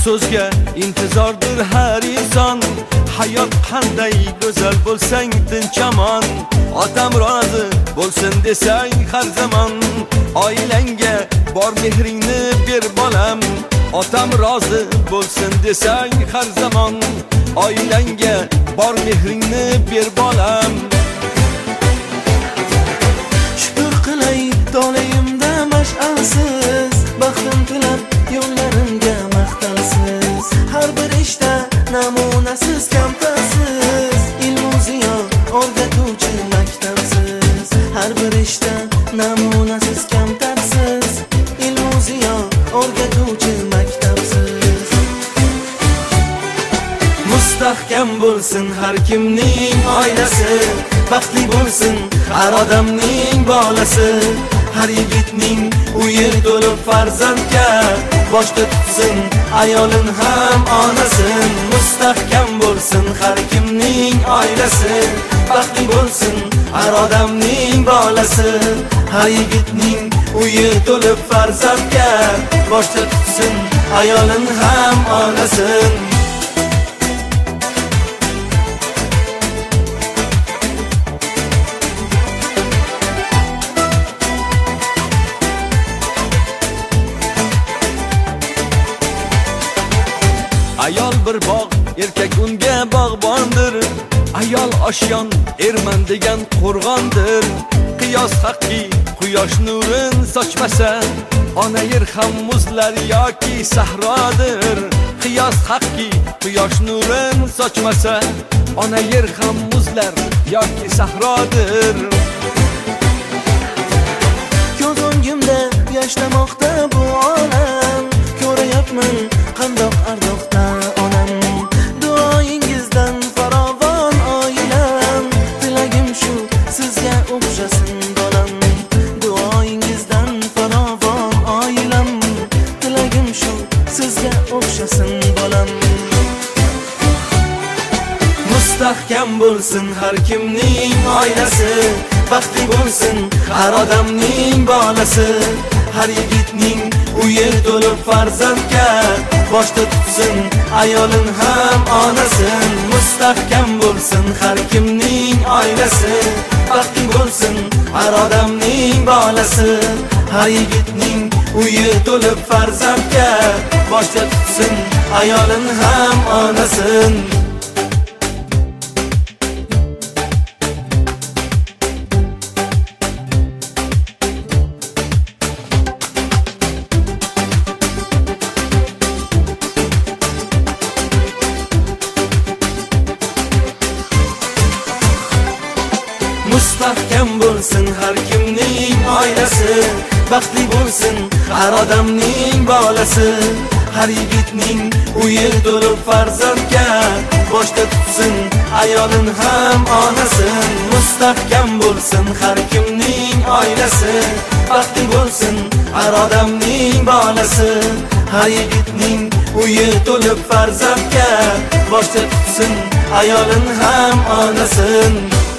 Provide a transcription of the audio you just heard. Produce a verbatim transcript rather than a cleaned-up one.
so'zga intizordir har inson. Hayot qanday go'zal bo'lsang tinchaman, otam rozi bo'lsin desang har zamon. Oilangga bor mehringni ber bolam, otam rozi bo'lsin desang har zamon. Oilangga bor mehringni ber bolam. Shukr qilay tolayimda mash'alsiz, baxtim tilab yo'llarimga maqtalsiz. Har bir ishda namunasiz kamtarsiz, ilmu ziyo o'rgatuvchi maktabsiz. Har bir ishda namunasiz kamtarsiz, ilmu ziyo o'rgatuvchi maktabsiz. Mustahkam bo'lsin har kimning oilasi, baxtli bo'lsin har odamning bolasi. Har yigitning uyi to'lib farzandga, boshda tutsin ayolin ham onasin. Mustahkam bo'lsin har kimning oilasi, baxtli bo'lsin har odamning bolasi. Har yigitning uyi to'lib farzandga, boshda tutsin ayolin ham onasin. Ayol bir bog', erkak unga bog'bondir. Ayol oshyon, erman degan qo'rg'ondir. Qiyos haqqi quyosh nurin sochmasa, ona yer ham muzlar yoki sahrodir. Qiyos haqqi quyosh nurin sochmasa, ona yer ham muzlar yoki sahrodir. Ko'z o'ngimda yashlamoqda bu olam, ko'rayapman qandoq ardoqda onam. Duoyingizdan farovon oilam, tilagim shu sizga o'xshasin bolam. Duoyingizdan farovon oilam, tilagim shu sizga o'xshasin bolam. Mustahkam bo'lsin har kimning oilasi, baxtli bo'lsin har odamning bolasi. Har yigitning uyi to'lib farzandga, boshda tutsin ayolin ham onasin. Mustahkam bo'lsin har kimning oilasi, baxtli bo'lsin har odamning bolasi. Har yigitning uyi to'lib farzandga, boshda tutsin ayolin ham onasin. Mustahkam bo'lsin har kimning oilasi, baxtli bo'lsin har odamning bolasi. Har yigitning uyi to'lib farzandga, boshda tutsin ayolin ham onasin. Mustahkam bo'lsin har kimning oilasi, baxtli bo'lsin har odamning bolasi. Har yigitning uyi to'lib farzandga, boshda tutsin ayolin ham onasin.